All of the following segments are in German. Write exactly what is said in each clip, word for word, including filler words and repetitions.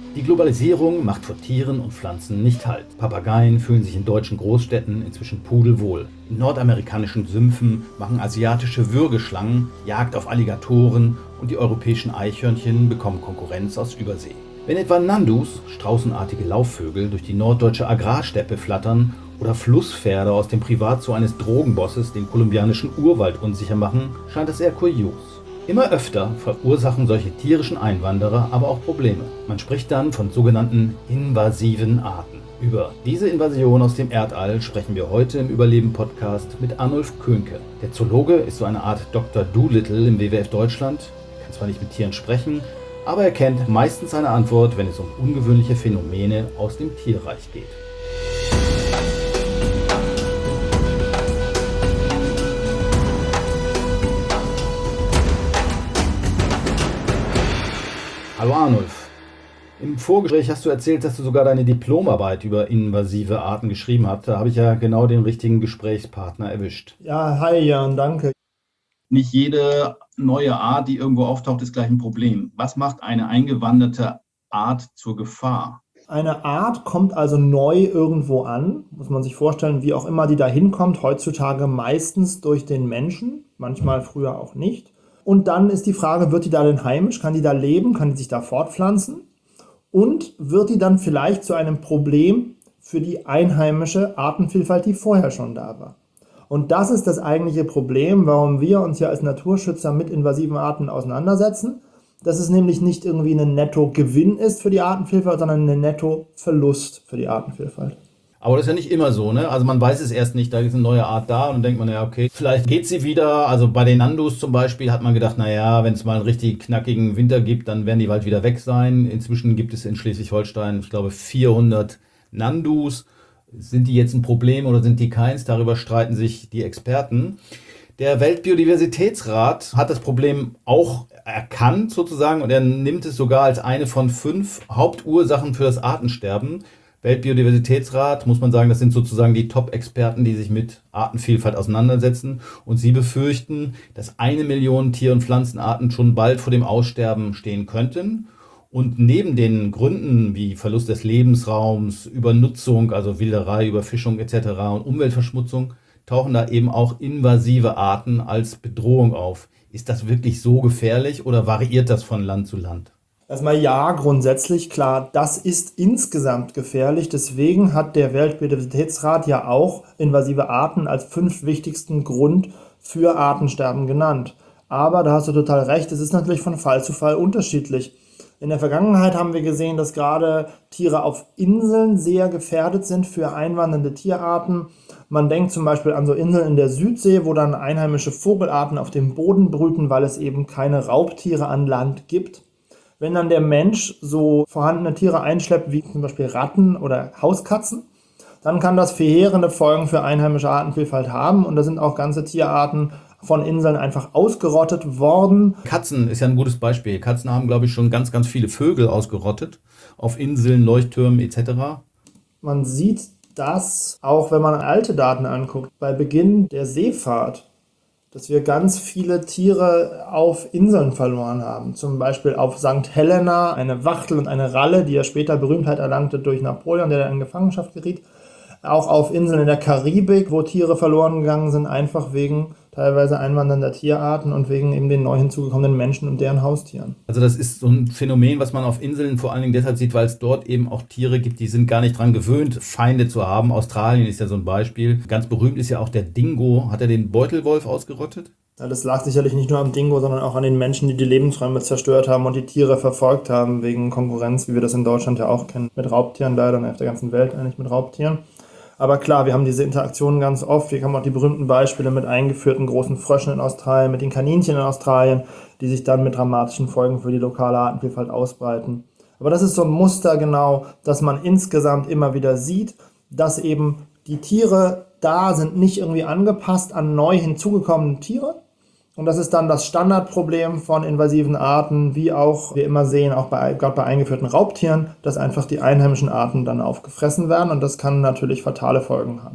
Die Globalisierung macht vor Tieren und Pflanzen nicht Halt. Papageien fühlen sich in deutschen Großstädten inzwischen pudelwohl. In nordamerikanischen Sümpfen machen asiatische Würgeschlangen Jagd auf Alligatoren und die europäischen Eichhörnchen bekommen Konkurrenz aus Übersee. Wenn etwa Nandus, straußenartige Laufvögel, durch die norddeutsche Agrarsteppe flattern oder Flusspferde aus dem Privatzoo eines Drogenbosses den kolumbianischen Urwald unsicher machen, scheint das eher kurios. Immer öfter verursachen solche tierischen Einwanderer aber auch Probleme. Man spricht dann von sogenannten invasiven Arten. Über diese Invasion aus dem Erdall sprechen wir heute im Überleben-Podcast mit Arnulf Köhnke. Der Zoologe ist so eine Art Doktor Dolittle im W W F Deutschland. Er kann zwar nicht mit Tieren sprechen, aber er kennt meistens eine Antwort, wenn es um ungewöhnliche Phänomene aus dem Tierreich geht. Hallo Arnulf. Im Vorgespräch hast du erzählt, dass du sogar deine Diplomarbeit über invasive Arten geschrieben hast. Da habe ich ja genau den richtigen Gesprächspartner erwischt. Ja, hi Jan, danke. Nicht jede neue Art, die irgendwo auftaucht, ist gleich ein Problem. Was macht eine eingewanderte Art zur Gefahr? Eine Art kommt also neu irgendwo an, muss man sich vorstellen, wie auch immer die da hinkommt, heutzutage meistens durch den Menschen, manchmal früher auch nicht. Und dann ist die Frage, wird die da denn heimisch? Kann die da leben? Kann die sich da fortpflanzen? Und wird die dann vielleicht zu einem Problem für die einheimische Artenvielfalt, die vorher schon da war? Und das ist das eigentliche Problem, warum wir uns ja als Naturschützer mit invasiven Arten auseinandersetzen. Dass es nämlich nicht irgendwie ein Nettogewinn ist für die Artenvielfalt, sondern ein Nettoverlust für die Artenvielfalt. Aber das ist ja nicht immer so, ne? Also man weiß es erst nicht, da ist eine neue Art da und dann denkt man, ja okay, vielleicht geht sie wieder. Also bei den Nandus zum Beispiel hat man gedacht, naja, wenn es mal einen richtig knackigen Winter gibt, dann werden die bald wieder weg sein. Inzwischen gibt es in Schleswig-Holstein, ich glaube, vierhundert Nandus. Sind die jetzt ein Problem oder sind die keins? Darüber streiten sich die Experten. Der Weltbiodiversitätsrat hat das Problem auch erkannt sozusagen und er nimmt es sogar als eine von fünf Hauptursachen für das Artensterben. Weltbiodiversitätsrat, muss man sagen, das sind sozusagen die Top-Experten, die sich mit Artenvielfalt auseinandersetzen. Und sie befürchten, dass eine Million Tier- und Pflanzenarten schon bald vor dem Aussterben stehen könnten. Und neben den Gründen wie Verlust des Lebensraums, Übernutzung, also Wilderei, Überfischung et cetera und Umweltverschmutzung, tauchen da eben auch invasive Arten als Bedrohung auf. Ist das wirklich so gefährlich oder variiert das von Land zu Land? Erstmal ja, grundsätzlich klar, das ist insgesamt gefährlich. Deswegen hat der Weltbiodiversitätsrat ja auch invasive Arten als fünf wichtigsten Grund für Artensterben genannt. Aber da hast du total recht, es ist natürlich von Fall zu Fall unterschiedlich. In der Vergangenheit haben wir gesehen, dass gerade Tiere auf Inseln sehr gefährdet sind für einwandernde Tierarten. Man denkt zum Beispiel an so Inseln in der Südsee, wo dann einheimische Vogelarten auf dem Boden brüten, weil es eben keine Raubtiere an Land gibt. Wenn dann der Mensch so vorhandene Tiere einschleppt, wie zum Beispiel Ratten oder Hauskatzen, dann kann das verheerende Folgen für einheimische Artenvielfalt haben. Und da sind auch ganze Tierarten von Inseln einfach ausgerottet worden. Katzen ist ja ein gutes Beispiel. Katzen haben, glaube ich, schon ganz, ganz viele Vögel ausgerottet. Auf Inseln, Leuchttürmen et cetera. Man sieht das auch, wenn man alte Daten anguckt. Bei Beginn der Seefahrt, dass wir ganz viele Tiere auf Inseln verloren haben. Zum Beispiel auf Sankt Helena, eine Wachtel und eine Ralle, die ja später Berühmtheit erlangte durch Napoleon, der in Gefangenschaft geriet. Auch auf Inseln in der Karibik, wo Tiere verloren gegangen sind, einfach wegen teilweise einwandernder Tierarten und wegen eben den neu hinzugekommenen Menschen und deren Haustieren. Also das ist so ein Phänomen, was man auf Inseln vor allen Dingen deshalb sieht, weil es dort eben auch Tiere gibt, die sind gar nicht dran gewöhnt, Feinde zu haben. Australien ist ja so ein Beispiel. Ganz berühmt ist ja auch der Dingo. Hat er den Beutelwolf ausgerottet? Ja, das lag sicherlich nicht nur am Dingo, sondern auch an den Menschen, die die Lebensräume zerstört haben und die Tiere verfolgt haben wegen Konkurrenz, wie wir das in Deutschland ja auch kennen, mit Raubtieren leider und auf der ganzen Welt eigentlich mit Raubtieren. Aber klar, wir haben diese Interaktionen ganz oft. Wir haben auch die berühmten Beispiele mit eingeführten großen Fröschen in Australien, mit den Kaninchen in Australien, die sich dann mit dramatischen Folgen für die lokale Artenvielfalt ausbreiten. Aber das ist so ein Muster genau, dass man insgesamt immer wieder sieht, dass eben die Tiere da sind, nicht irgendwie angepasst an neu hinzugekommene Tiere. Und das ist dann das Standardproblem von invasiven Arten, wie auch wir immer sehen, auch bei, gerade bei eingeführten Raubtieren, dass einfach die einheimischen Arten dann aufgefressen werden und das kann natürlich fatale Folgen haben.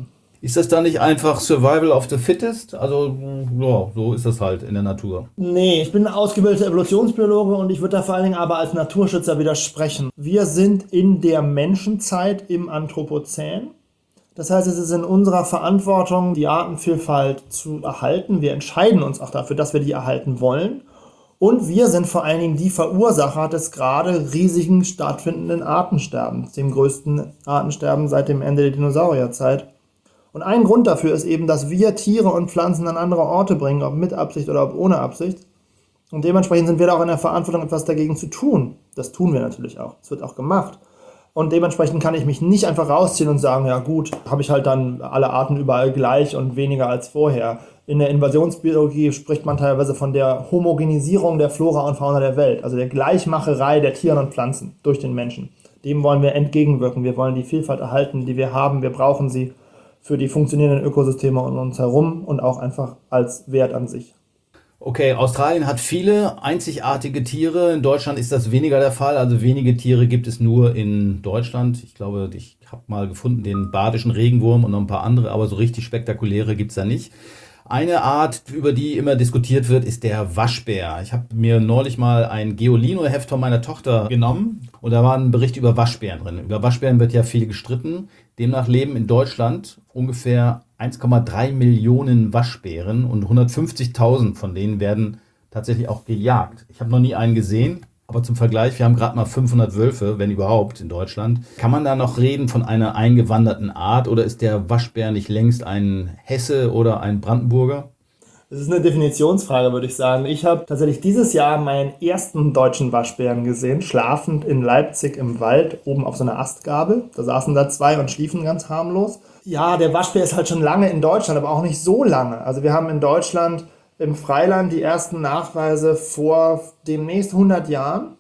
Ist das dann nicht einfach Survival of the Fittest? Also, ja, so ist das halt in der Natur. Nee, ich bin ein ausgebildeter Evolutionsbiologe und ich würde da vor allen Dingen aber als Naturschützer widersprechen. Wir sind in der Menschenzeit im Anthropozän. Das heißt, es ist in unserer Verantwortung, die Artenvielfalt zu erhalten. Wir entscheiden uns auch dafür, dass wir die erhalten wollen. Und wir sind vor allen Dingen die Verursacher des gerade riesigen stattfindenden Artensterbens, dem größten Artensterben seit dem Ende der Dinosaurierzeit. Und ein Grund dafür ist eben, dass wir Tiere und Pflanzen an andere Orte bringen, ob mit Absicht oder ob ohne Absicht. Und dementsprechend sind wir da auch in der Verantwortung, etwas dagegen zu tun. Das tun wir natürlich auch. Es wird auch gemacht. Und dementsprechend kann ich mich nicht einfach rausziehen und sagen, ja gut, habe ich halt dann alle Arten überall gleich und weniger als vorher. In der Invasionsbiologie spricht man teilweise von der Homogenisierung der Flora und Fauna der Welt, also der Gleichmacherei der Tiere und Pflanzen durch den Menschen. Dem wollen wir entgegenwirken. Wir wollen die Vielfalt erhalten, die wir haben. Wir brauchen sie für die funktionierenden Ökosysteme um uns herum und auch einfach als Wert an sich. Okay, Australien hat viele einzigartige Tiere. In Deutschland ist das weniger der Fall. Also wenige Tiere gibt es nur in Deutschland. Ich glaube, ich habe mal gefunden den badischen Regenwurm und noch ein paar andere, aber so richtig spektakuläre gibt es da nicht. Eine Art, über die immer diskutiert wird, ist der Waschbär. Ich habe mir neulich mal ein Geolino-Heft von meiner Tochter genommen und da war ein Bericht über Waschbären drin. Über Waschbären wird ja viel gestritten. Demnach leben in Deutschland ungefähr eins Komma drei Millionen Waschbären und hundertfünfzigtausend von denen werden tatsächlich auch gejagt. Ich habe noch nie einen gesehen. Aber zum Vergleich, wir haben gerade mal fünfhundert Wölfe, wenn überhaupt, in Deutschland. Kann man da noch reden von einer eingewanderten Art oder ist der Waschbär nicht längst ein Hesse oder ein Brandenburger? Das ist eine Definitionsfrage, würde ich sagen. Ich habe tatsächlich dieses Jahr meinen ersten deutschen Waschbären gesehen, schlafend in Leipzig im Wald, oben auf so einer Astgabel. Da saßen da zwei und schliefen ganz harmlos. Ja, der Waschbär ist halt schon lange in Deutschland, aber auch nicht so lange. Also wir haben in Deutschland im Freiland die ersten Nachweise vor demnächst hundert Jahren.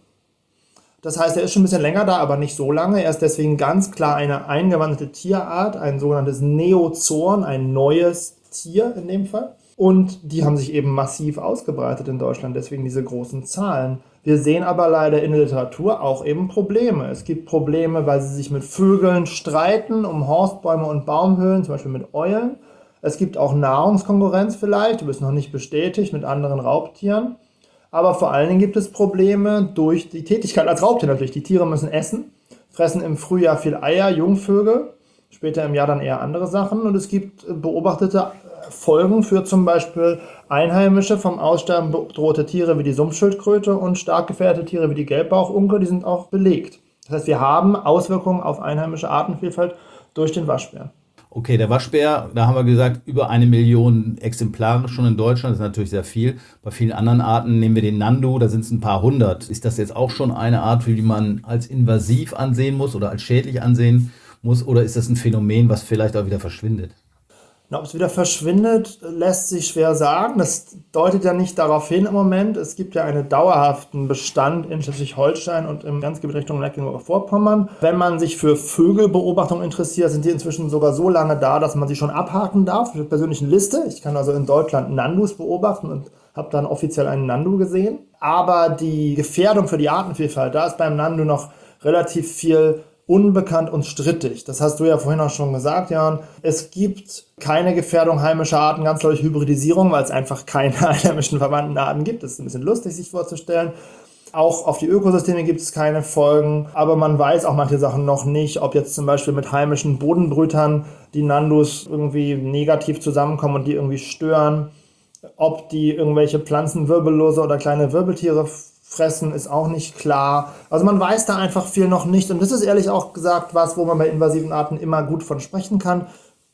Das heißt, er ist schon ein bisschen länger da, aber nicht so lange. Er ist deswegen ganz klar eine eingewanderte Tierart, ein sogenanntes Neozoon, ein neues Tier in dem Fall. Und die haben sich eben massiv ausgebreitet in Deutschland, deswegen diese großen Zahlen. Wir sehen aber leider in der Literatur auch eben Probleme. Es gibt Probleme, weil sie sich mit Vögeln streiten, um Horstbäume und Baumhöhlen, zum Beispiel mit Eulen. Es gibt auch Nahrungskonkurrenz vielleicht, du bist noch nicht bestätigt, mit anderen Raubtieren. Aber vor allen Dingen gibt es Probleme durch die Tätigkeit als Raubtier natürlich. Die Tiere müssen essen, fressen im Frühjahr viel Eier, Jungvögel, später im Jahr dann eher andere Sachen. Und es gibt beobachtete Folgen für zum Beispiel einheimische, vom Aussterben bedrohte Tiere wie die Sumpfschildkröte und stark gefährdete Tiere wie die Gelbbauchunke, die sind auch belegt. Das heißt, wir haben Auswirkungen auf einheimische Artenvielfalt durch den Waschbären. Okay, der Waschbär, da haben wir gesagt, über eine Million Exemplare schon in Deutschland, das ist natürlich sehr viel. Bei vielen anderen Arten nehmen wir den Nandu, da sind es ein paar hundert. Ist das jetzt auch schon eine Art, die man als invasiv ansehen muss oder als schädlich ansehen muss? Oder ist das ein Phänomen, was vielleicht auch wieder verschwindet? Na, ob es wieder verschwindet, lässt sich schwer sagen. Das deutet ja nicht darauf hin im Moment. Es gibt ja einen dauerhaften Bestand in Schleswig-Holstein und im Grenzgebiet Richtung Mecklenburg-Vorpommern. Wenn man sich für Vögelbeobachtung interessiert, sind die inzwischen sogar so lange da, dass man sie schon abhaken darf mit der persönlichen Liste. Ich kann also in Deutschland Nandus beobachten und habe dann offiziell einen Nandu gesehen. Aber die Gefährdung für die Artenvielfalt, da ist beim Nandu noch relativ viel unbekannt und strittig. Das hast du ja vorhin auch schon gesagt, Jan. Es gibt keine Gefährdung heimischer Arten, ganz deutlich Hybridisierung, weil es einfach keine einheimischen verwandten Arten gibt. Das ist ein bisschen lustig, sich vorzustellen. Auch auf die Ökosysteme gibt es keine Folgen, aber man weiß auch manche Sachen noch nicht, ob jetzt zum Beispiel mit heimischen Bodenbrütern die Nandus irgendwie negativ zusammenkommen und die irgendwie stören. Ob die irgendwelche Pflanzenwirbellose oder kleine Wirbeltiere fressen, ist auch nicht klar. Also man weiß da einfach viel noch nicht. Und das ist ehrlich auch gesagt was, wo man bei invasiven Arten immer gut von sprechen kann.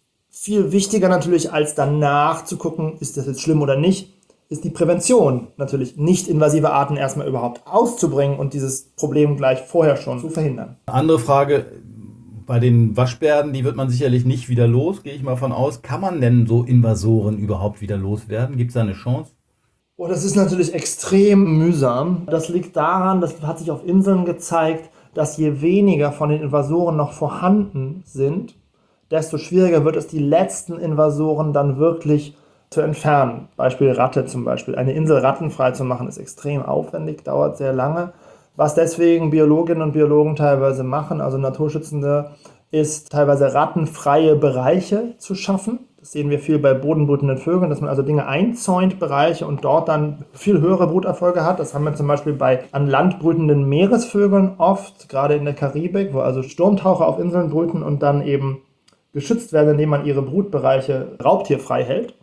Viel wichtiger natürlich, als danach zu gucken, ist das jetzt schlimm oder nicht, ist die Prävention. Natürlich nicht invasive Arten erstmal überhaupt auszubringen und dieses Problem gleich vorher schon zu verhindern. Andere Frage, bei den Waschbären, die wird man sicherlich nicht wieder los, gehe ich mal von aus. Kann man denn so Invasoren überhaupt wieder loswerden? Gibt es da eine Chance? Oh, das ist natürlich extrem mühsam. Das liegt daran, das hat sich auf Inseln gezeigt, dass je weniger von den Invasoren noch vorhanden sind, desto schwieriger wird es, die letzten Invasoren dann wirklich zu entfernen. Beispiel Ratte zum Beispiel. Eine Insel rattenfrei zu machen, ist extrem aufwendig, dauert sehr lange. Was deswegen Biologinnen und Biologen teilweise machen, also Naturschützende, ist teilweise rattenfreie Bereiche zu schaffen. Das sehen wir viel bei bodenbrütenden Vögeln, dass man also Dinge einzäunt, Bereiche, und dort dann viel höhere Bruterfolge hat. Das haben wir zum Beispiel bei an Land brütenden Meeresvögeln oft, gerade in der Karibik, wo also Sturmtaucher auf Inseln brüten und dann eben geschützt werden, indem man ihre Brutbereiche raubtierfrei hält.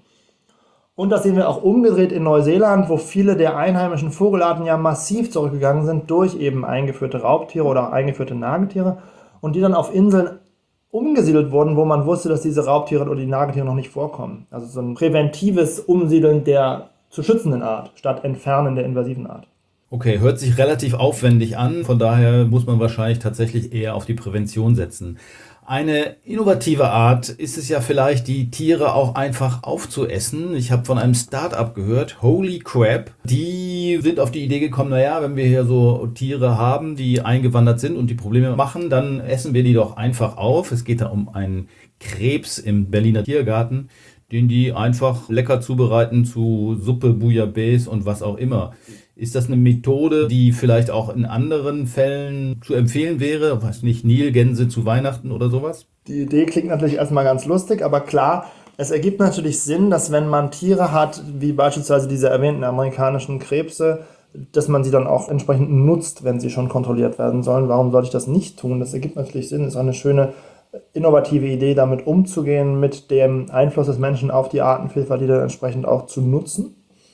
Und das sehen wir auch umgedreht in Neuseeland, wo viele der einheimischen Vogelarten ja massiv zurückgegangen sind durch eben eingeführte Raubtiere oder auch eingeführte Nagetiere und die dann auf Inseln umgesiedelt wurden, wo man wusste, dass diese Raubtiere oder die Nagetiere noch nicht vorkommen. Also so ein präventives Umsiedeln der zu schützenden Art statt Entfernen der invasiven Art. Okay, hört sich relativ aufwendig an, von daher muss man wahrscheinlich tatsächlich eher auf die Prävention setzen. Eine innovative Art ist es ja vielleicht, die Tiere auch einfach aufzuessen. Ich habe von einem Start-up gehört, Holy Crab. Die sind auf die Idee gekommen, naja, wenn wir hier so Tiere haben, die eingewandert sind und die Probleme machen, dann essen wir die doch einfach auf. Es geht da um einen Krebs im Berliner Tiergarten, den die einfach lecker zubereiten zu Suppe, Bouillabaisse und was auch immer. Ist das eine Methode, die vielleicht auch in anderen Fällen zu empfehlen wäre? Weiß nicht, Nilgänse zu Weihnachten oder sowas? Die Idee klingt natürlich erstmal ganz lustig, aber klar, es ergibt natürlich Sinn, dass wenn man Tiere hat, wie beispielsweise diese erwähnten amerikanischen Krebse, dass man sie dann auch entsprechend nutzt, wenn sie schon kontrolliert werden sollen. Warum sollte ich das nicht tun? Das ergibt natürlich Sinn, ist auch eine schöne innovative Idee, damit umzugehen, mit dem Einfluss des Menschen auf die Artenvielfalt, die dann entsprechend auch zu nutzen.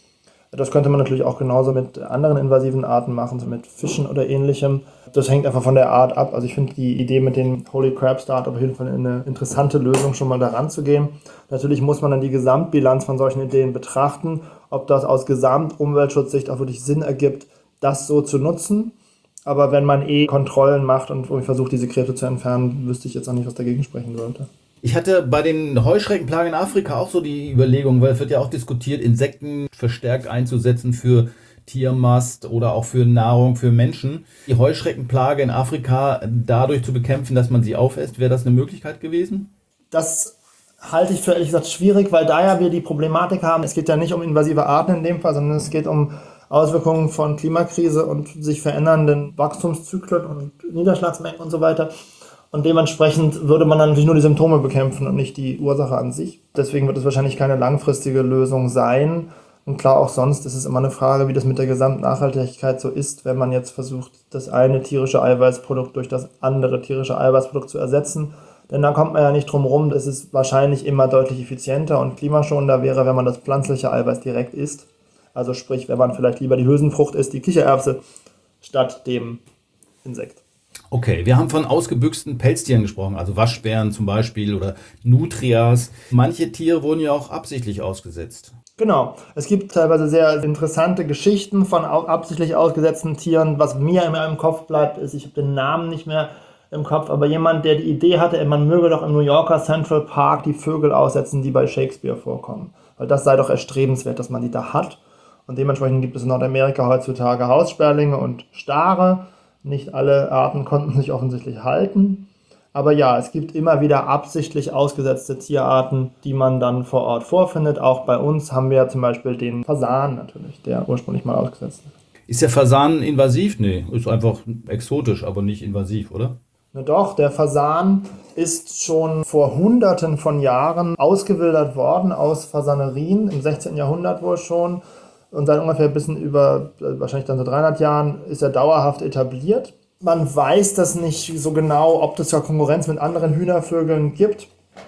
Das könnte man natürlich auch genauso mit anderen invasiven Arten machen, so mit Fischen oder ähnlichem. Das hängt einfach von der Art ab. Also ich finde die Idee mit dem Holy Crab Start auf jeden Fall eine interessante Lösung, schon mal daran zu gehen. Natürlich muss man dann die Gesamtbilanz von solchen Ideen betrachten, ob das aus Gesamtumweltschutzsicht auch wirklich Sinn ergibt, das so zu nutzen. Aber wenn man eh Kontrollen macht und versucht, diese Krebse zu entfernen, wüsste ich jetzt auch nicht, was dagegen sprechen sollte. Ich hatte bei den Heuschreckenplagen in Afrika auch so die Überlegung, weil es wird ja auch diskutiert, Insekten verstärkt einzusetzen für Tiermast oder auch für Nahrung für Menschen. Die Heuschreckenplage in Afrika dadurch zu bekämpfen, dass man sie aufisst, wäre das eine Möglichkeit gewesen? Das halte ich für ehrlich gesagt schwierig, weil da ja wir die Problematik haben, es geht ja nicht um invasive Arten in dem Fall, sondern es geht um Auswirkungen von Klimakrise und sich verändernden Wachstumszyklen und Niederschlagsmengen und so weiter. Und dementsprechend würde man dann natürlich nur die Symptome bekämpfen und nicht die Ursache an sich. Deswegen wird es wahrscheinlich keine langfristige Lösung sein. Und klar, auch sonst ist es immer eine Frage, wie das mit der Gesamtnachhaltigkeit so ist, wenn man jetzt versucht, das eine tierische Eiweißprodukt durch das andere tierische Eiweißprodukt zu ersetzen. Denn da kommt man ja nicht drum rum, dass es wahrscheinlich immer deutlich effizienter und klimaschonender wäre, wenn man das pflanzliche Eiweiß direkt isst. Also sprich, wenn man vielleicht lieber die Hülsenfrucht isst, die Kichererbse, statt dem Insekt. Okay, wir haben von ausgebüxten Pelztieren gesprochen, also Waschbären zum Beispiel oder Nutrias. Manche Tiere wurden ja auch absichtlich ausgesetzt. Genau, es gibt teilweise sehr interessante Geschichten von absichtlich ausgesetzten Tieren. Was mir immer im Kopf bleibt, ist, ich habe den Namen nicht mehr im Kopf, aber jemand, der die Idee hatte, man möge doch im New Yorker Central Park die Vögel aussetzen, die bei Shakespeare vorkommen. Weil das sei doch erstrebenswert, dass man die da hat. Und dementsprechend gibt es in Nordamerika heutzutage Haussperlinge und Stare. Nicht alle Arten konnten sich offensichtlich halten. Aber ja, es gibt immer wieder absichtlich ausgesetzte Tierarten, die man dann vor Ort vorfindet. Auch bei uns haben wir zum Beispiel den Fasan natürlich, der ursprünglich mal ausgesetzt ist. Ist der Fasan invasiv? Nee, ist einfach exotisch, aber nicht invasiv, oder? Na doch, der Fasan ist schon vor Hunderten von Jahren ausgewildert worden aus Fasanerien, im sechzehnten Jahrhundert wohl schon. Und seit ungefähr ein bisschen über, wahrscheinlich dann so dreihundert Jahren, ist er dauerhaft etabliert. Man weiß das nicht so genau, ob es ja Konkurrenz mit anderen Hühnervögeln gibt.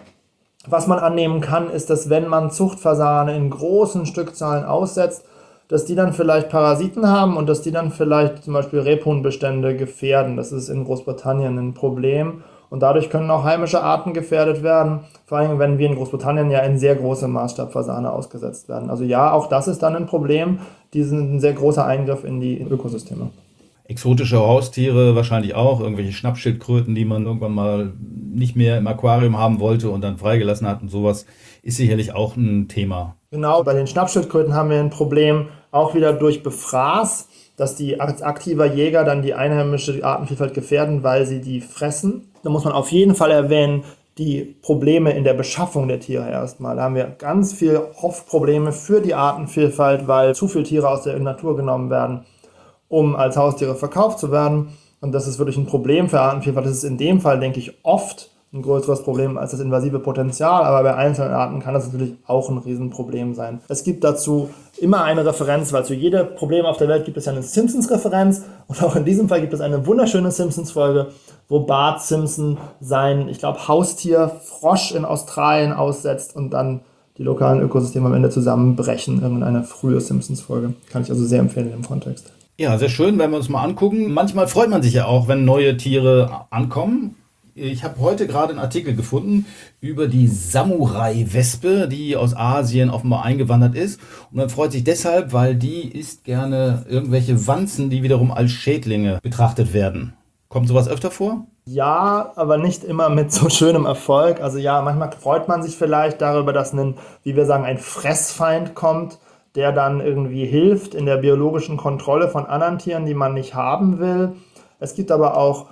Was man annehmen kann, ist, dass wenn man Zuchtfasane in großen Stückzahlen aussetzt, dass die dann vielleicht Parasiten haben und dass die dann vielleicht zum Beispiel Rebhuhnbestände gefährden. Das ist in Großbritannien ein Problem. Und dadurch können auch heimische Arten gefährdet werden, vor allem wenn wir in Großbritannien ja in sehr großem Maßstab Fasane ausgesetzt werden. Also ja, auch das ist dann ein Problem, die sind ein sehr großer Eingriff in die Ökosysteme. Exotische Haustiere wahrscheinlich auch, irgendwelche Schnappschildkröten, die man irgendwann mal nicht mehr im Aquarium haben wollte und dann freigelassen hat und sowas, ist sicherlich auch ein Thema. Genau, bei den Schnappschildkröten haben wir ein Problem, auch wieder durch Befraß, dass die als aktiver Jäger dann die einheimische Artenvielfalt gefährden, weil sie die fressen. Da muss man auf jeden Fall erwähnen, die Probleme in der Beschaffung der Tiere erstmal. Da haben wir ganz viel Hoffprobleme für die Artenvielfalt, weil zu viele Tiere aus der Natur genommen werden, um als Haustiere verkauft zu werden. Und das ist wirklich ein Problem für Artenvielfalt. Das ist in dem Fall, denke ich, oft ein größeres Problem als das invasive Potenzial, aber bei einzelnen Arten kann das natürlich auch ein Riesenproblem sein. Es gibt dazu immer eine Referenz, weil zu jedem Problem auf der Welt gibt es ja eine Simpsons-Referenz und auch in diesem Fall gibt es eine wunderschöne Simpsons-Folge, wo Bart Simpson sein, ich glaube, Haustier Frosch in Australien aussetzt und dann die lokalen Ökosysteme am Ende zusammenbrechen. Irgendeine frühe Simpsons-Folge. Kann ich also sehr empfehlen im Kontext. Ja, sehr schön, wenn wir uns mal angucken. Manchmal freut man sich ja auch, wenn neue Tiere ankommen. Ich habe heute gerade einen Artikel gefunden über die Samurai-Wespe, die aus Asien offenbar eingewandert ist. Und man freut sich deshalb, weil die isst gerne irgendwelche Wanzen, die wiederum als Schädlinge betrachtet werden. Kommt sowas öfter vor? Ja, aber nicht immer mit so schönem Erfolg. Also ja, manchmal freut man sich vielleicht darüber, dass ein, wie wir sagen, ein Fressfeind kommt, der dann irgendwie hilft in der biologischen Kontrolle von anderen Tieren, die man nicht haben will. Es gibt aber auch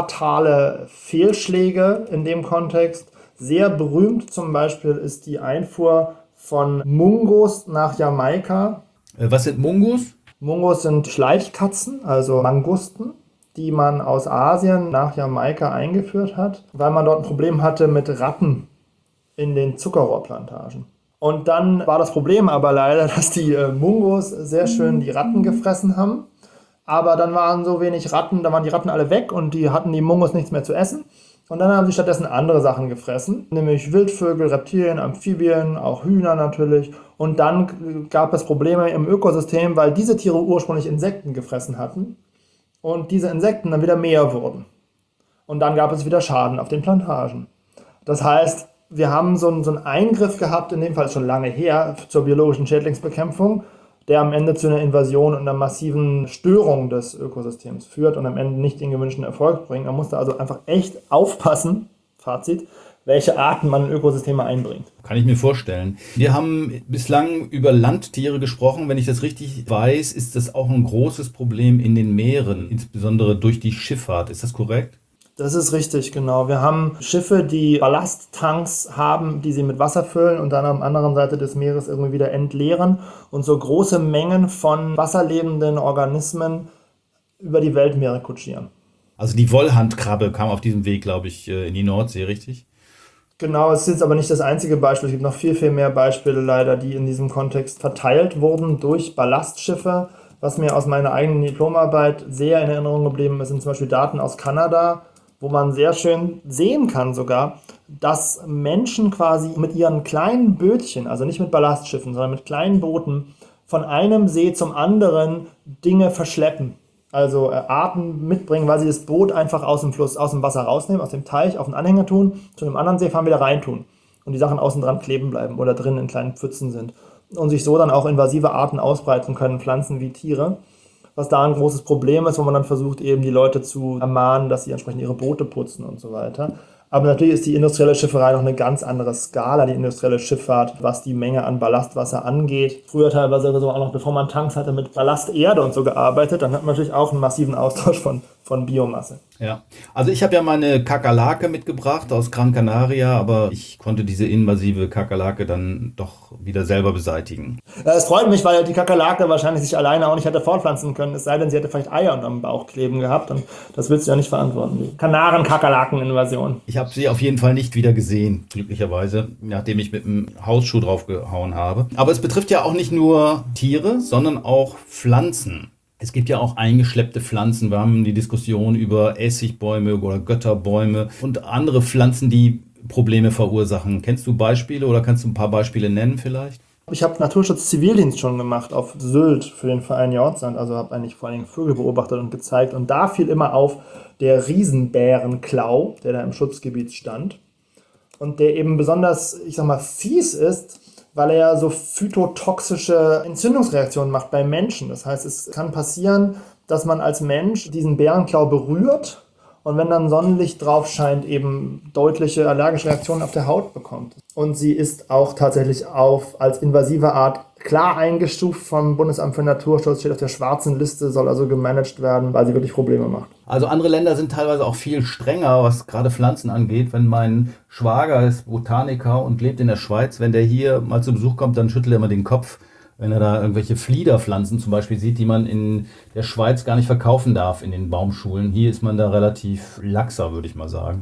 fatale Fehlschläge in dem Kontext. Sehr berühmt zum Beispiel ist die Einfuhr von Mungos nach Jamaika. Was sind Mungos? Mungos sind Schleichkatzen, also Mangusten, die man aus Asien nach Jamaika eingeführt hat, weil man dort ein Problem hatte mit Ratten in den Zuckerrohrplantagen. Und dann war das Problem aber leider, dass die äh, Mungos sehr schön die Ratten gefressen haben. Aber dann waren so wenig Ratten, da waren die Ratten alle weg und die hatten die Mungos nichts mehr zu essen. Und dann haben sie stattdessen andere Sachen gefressen, nämlich Wildvögel, Reptilien, Amphibien, auch Hühner natürlich. Und dann gab es Probleme im Ökosystem, weil diese Tiere ursprünglich Insekten gefressen hatten und diese Insekten dann wieder mehr wurden. Und dann gab es wieder Schaden auf den Plantagen. Das heißt, wir haben so einen, so einen Eingriff gehabt, in dem Fall schon lange her, zur biologischen Schädlingsbekämpfung, der am Ende zu einer Invasion und einer massiven Störung des Ökosystems führt und am Ende nicht den gewünschten Erfolg bringt. Man muss da also einfach echt aufpassen, Fazit, welche Arten man in Ökosysteme einbringt. Kann ich mir vorstellen. Wir haben bislang über Landtiere gesprochen. Wenn ich das richtig weiß, ist das auch ein großes Problem in den Meeren, insbesondere durch die Schifffahrt. Ist das korrekt? Das ist richtig, genau. Wir haben Schiffe, die Ballasttanks haben, die sie mit Wasser füllen und dann am anderen Seite des Meeres irgendwie wieder entleeren und so große Mengen von wasserlebenden Organismen über die Weltmeere kutschieren. Also die Wollhandkrabbe kam auf diesem Weg, glaube ich, in die Nordsee, richtig? Genau, es ist jetzt aber nicht das einzige Beispiel. Es gibt noch viel, viel mehr Beispiele leider, die in diesem Kontext verteilt wurden durch Ballastschiffe. Was mir aus meiner eigenen Diplomarbeit sehr in Erinnerung geblieben ist, sind zum Beispiel Daten aus Kanada, wo man sehr schön sehen kann sogar, dass Menschen quasi mit ihren kleinen Bötchen, also nicht mit Ballastschiffen, sondern mit kleinen Booten, von einem See zum anderen Dinge verschleppen. Also äh, Arten mitbringen, weil sie das Boot einfach aus dem Fluss, aus dem Wasser rausnehmen, aus dem Teich, auf den Anhänger tun, zu einem anderen See fahren, wieder reintun. Und die Sachen außen dran kleben bleiben oder drin in kleinen Pfützen sind. Und sich so dann auch invasive Arten ausbreiten können, Pflanzen wie Tiere. Was da ein großes Problem ist, wo man dann versucht, eben die Leute zu ermahnen, dass sie entsprechend ihre Boote putzen und so weiter. Aber natürlich ist die industrielle Schifferei noch eine ganz andere Skala, die industrielle Schifffahrt, was die Menge an Ballastwasser angeht. Früher teilweise so auch noch, bevor man Tanks hatte, mit Ballasterde und so gearbeitet. Dann hat man natürlich auch einen massiven Austausch von, von Biomasse. Ja, also ich habe ja meine Kakerlake mitgebracht aus Gran Canaria, aber ich konnte diese invasive Kakerlake dann doch wieder selber beseitigen. Es freut mich, weil die Kakerlake wahrscheinlich sich alleine auch nicht hätte fortpflanzen können, es sei denn, sie hätte vielleicht Eier unterm Bauch kleben gehabt und das willst du ja nicht verantworten. Die Kanaren-Kakerlaken-Invasion. Ich habe sie auf jeden Fall nicht wieder gesehen, glücklicherweise, nachdem ich mit einem Hausschuh draufgehauen habe. Aber es betrifft ja auch nicht nur Tiere, sondern auch Pflanzen. Es gibt ja auch eingeschleppte Pflanzen. Wir haben die Diskussion über Essigbäume oder Götterbäume und andere Pflanzen, die Probleme verursachen. Kennst du Beispiele oder kannst du ein paar Beispiele nennen vielleicht? Ich habe Naturschutz-Zivildienst schon gemacht auf Sylt für den Verein Jordsand, also habe eigentlich vor allem Vögel beobachtet und gezeigt. Und da fiel immer auf der Riesenbärenklau, der da im Schutzgebiet stand. Und der eben besonders, ich sag mal, fies ist, weil er ja so phytotoxische Entzündungsreaktionen macht bei Menschen. Das heißt, es kann passieren, dass man als Mensch diesen Bärenklau berührt und wenn dann Sonnenlicht drauf scheint, eben deutliche allergische Reaktionen auf der Haut bekommt. Und sie ist auch tatsächlich auf als invasive Art klar eingestuft vom Bundesamt für Naturschutz, steht auf der schwarzen Liste, soll also gemanagt werden, weil sie wirklich Probleme macht. Also andere Länder sind teilweise auch viel strenger, was gerade Pflanzen angeht. Wenn mein Schwager ist Botaniker und lebt in der Schweiz, wenn der hier mal zu Besuch kommt, dann schüttelt er immer den Kopf, wenn er da irgendwelche Fliederpflanzen zum Beispiel sieht, die man in der Schweiz gar nicht verkaufen darf in den Baumschulen. Hier ist man da relativ laxer, würde ich mal sagen.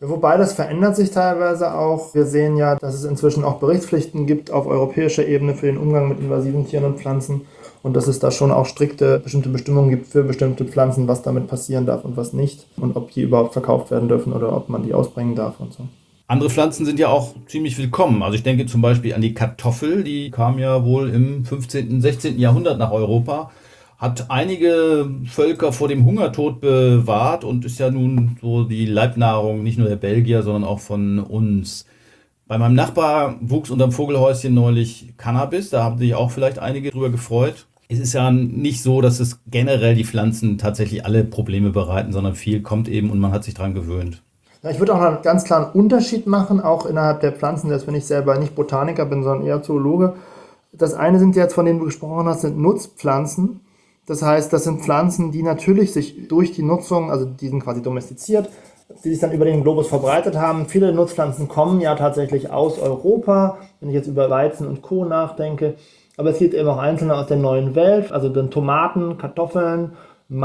Ja, wobei das verändert sich teilweise auch. Wir sehen ja, dass es inzwischen auch Berichtspflichten gibt auf europäischer Ebene für den Umgang mit invasiven Tieren und Pflanzen und dass es da schon auch strikte bestimmte Bestimmungen gibt für bestimmte Pflanzen, was damit passieren darf und was nicht und ob die überhaupt verkauft werden dürfen oder ob man die ausbringen darf und so. Andere Pflanzen sind ja auch ziemlich willkommen. Also ich denke zum Beispiel an die Kartoffel, die kam ja wohl im fünfzehnten, sechzehnten Jahrhundert nach Europa, hat einige Völker vor dem Hungertod bewahrt und ist ja nun so die Leibnahrung nicht nur der Belgier, sondern auch von uns. Bei meinem Nachbar wuchs unterm Vogelhäuschen neulich Cannabis, da haben sich auch vielleicht einige drüber gefreut. Es ist ja nicht so, dass es generell die Pflanzen tatsächlich alle Probleme bereiten, sondern viel kommt eben und man hat sich dran gewöhnt. Ja, ich würde auch einen ganz klaren Unterschied machen, auch innerhalb der Pflanzen, selbst wenn ich selber nicht Botaniker bin, sondern eher Zoologe. Das eine sind jetzt, von denen du gesprochen hast, sind Nutzpflanzen. Das heißt, das sind Pflanzen, die natürlich sich durch die Nutzung, also die sind quasi domestiziert, die sich dann über den Globus verbreitet haben. Viele Nutzpflanzen kommen ja tatsächlich aus Europa, wenn ich jetzt über Weizen und Co. nachdenke. Aber es gibt eben auch einzelne aus der neuen Welt, also dann Tomaten, Kartoffeln,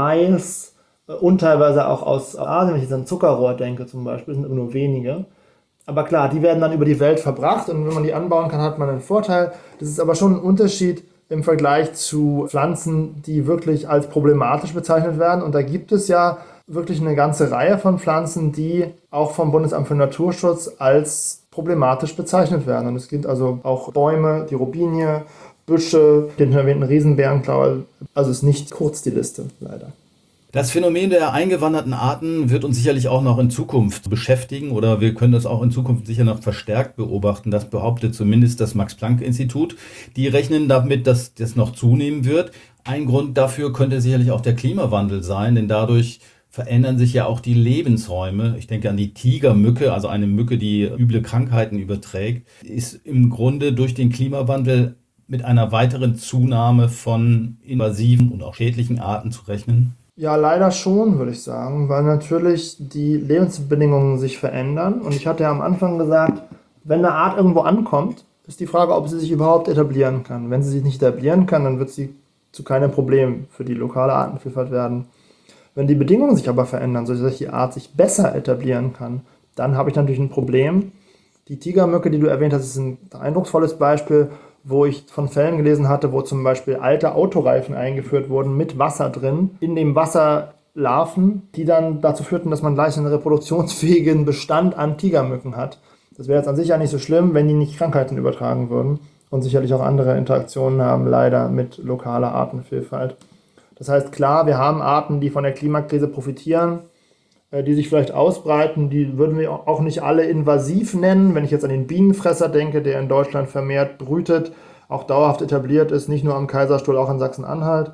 Mais und teilweise auch aus Asien, wenn ich jetzt an Zuckerrohr denke zum Beispiel, sind nur wenige. Aber klar, die werden dann über die Welt verbracht und wenn man die anbauen kann, hat man einen Vorteil. Das ist aber schon ein Unterschied im Vergleich zu Pflanzen, die wirklich als problematisch bezeichnet werden. Und da gibt es ja wirklich eine ganze Reihe von Pflanzen, die auch vom Bundesamt für Naturschutz als problematisch bezeichnet werden. Und es gibt also auch Bäume, die Robinie, Büsche, den schon erwähnten Riesenbärenklau. Also es ist nicht kurz die Liste, leider. Das Phänomen der eingewanderten Arten wird uns sicherlich auch noch in Zukunft beschäftigen oder wir können das auch in Zukunft sicher noch verstärkt beobachten. Das behauptet zumindest das Max-Planck-Institut. Die rechnen damit, dass das noch zunehmen wird. Ein Grund dafür könnte sicherlich auch der Klimawandel sein, denn dadurch verändern sich ja auch die Lebensräume. Ich denke an die Tigermücke, also eine Mücke, die üble Krankheiten überträgt, ist im Grunde durch den Klimawandel mit einer weiteren Zunahme von invasiven und auch schädlichen Arten zu rechnen. Ja, leider schon, würde ich sagen, weil natürlich die Lebensbedingungen sich verändern. Und ich hatte ja am Anfang gesagt, wenn eine Art irgendwo ankommt, ist die Frage, ob sie sich überhaupt etablieren kann. Wenn sie sich nicht etablieren kann, dann wird sie zu keinem Problem für die lokale Artenvielfalt werden. Wenn die Bedingungen sich aber verändern, sodass die Art sich besser etablieren kann, dann habe ich natürlich ein Problem. Die Tigermücke, die du erwähnt hast, ist ein eindrucksvolles Beispiel, wo ich von Fällen gelesen hatte, wo zum Beispiel alte Autoreifen eingeführt wurden mit Wasser drin, in dem Wasser Larven, die dann dazu führten, dass man gleich einen reproduktionsfähigen Bestand an Tigermücken hat. Das wäre jetzt an sich ja nicht so schlimm, wenn die nicht Krankheiten übertragen würden und sicherlich auch andere Interaktionen haben, leider mit lokaler Artenvielfalt. Das heißt, klar, wir haben Arten, die von der Klimakrise profitieren, die sich vielleicht ausbreiten, die würden wir auch nicht alle invasiv nennen. Wenn ich jetzt an den Bienenfresser denke, der in Deutschland vermehrt brütet, auch dauerhaft etabliert ist, nicht nur am Kaiserstuhl, auch in Sachsen-Anhalt.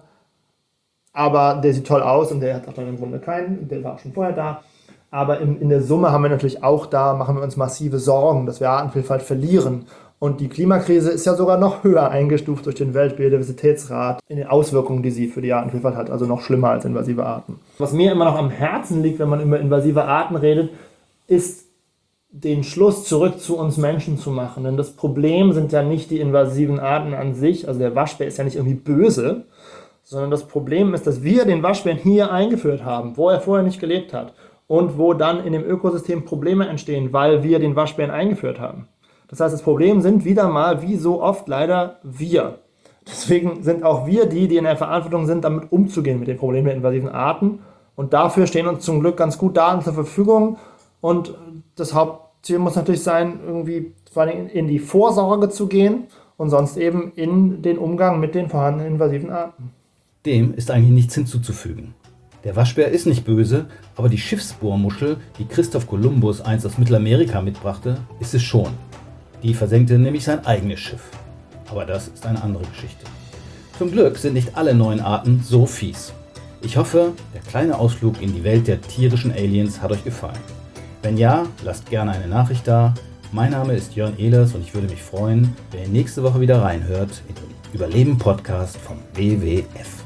Aber der sieht toll aus und der hat auch dann im Grunde keinen, der war auch schon vorher da. Aber in, in der Summe haben wir natürlich auch da, machen wir uns massive Sorgen, dass wir Artenvielfalt verlieren. Und die Klimakrise ist ja sogar noch höher eingestuft durch den Weltbiodiversitätsrat in den Auswirkungen, die sie für die Artenvielfalt hat, also noch schlimmer als invasive Arten. Was mir immer noch am Herzen liegt, wenn man über invasive Arten redet, ist den Schluss zurück zu uns Menschen zu machen. Denn das Problem sind ja nicht die invasiven Arten an sich, also der Waschbär ist ja nicht irgendwie böse, sondern das Problem ist, dass wir den Waschbären hier eingeführt haben, wo er vorher nicht gelebt hat und wo dann in dem Ökosystem Probleme entstehen, weil wir den Waschbären eingeführt haben. Das heißt, das Problem sind wieder mal, wie so oft leider, wir. Deswegen sind auch wir die, die in der Verantwortung sind, damit umzugehen mit den Problemen der invasiven Arten. Und dafür stehen uns zum Glück ganz gut Daten zur Verfügung. Und das Hauptziel muss natürlich sein, irgendwie vor allem in die Vorsorge zu gehen und sonst eben in den Umgang mit den vorhandenen invasiven Arten. Dem ist eigentlich nichts hinzuzufügen. Der Waschbär ist nicht böse, aber die Schiffsbohrmuschel, die Christoph Kolumbus einst aus Mittelamerika mitbrachte, ist es schon. Die versenkte nämlich sein eigenes Schiff. Aber das ist eine andere Geschichte. Zum Glück sind nicht alle neuen Arten so fies. Ich hoffe, der kleine Ausflug in die Welt der tierischen Aliens hat euch gefallen. Wenn ja, lasst gerne eine Nachricht da. Mein Name ist Jörn Ehlers und ich würde mich freuen, wenn ihr nächste Woche wieder reinhört in den Überleben-Podcast vom W W F.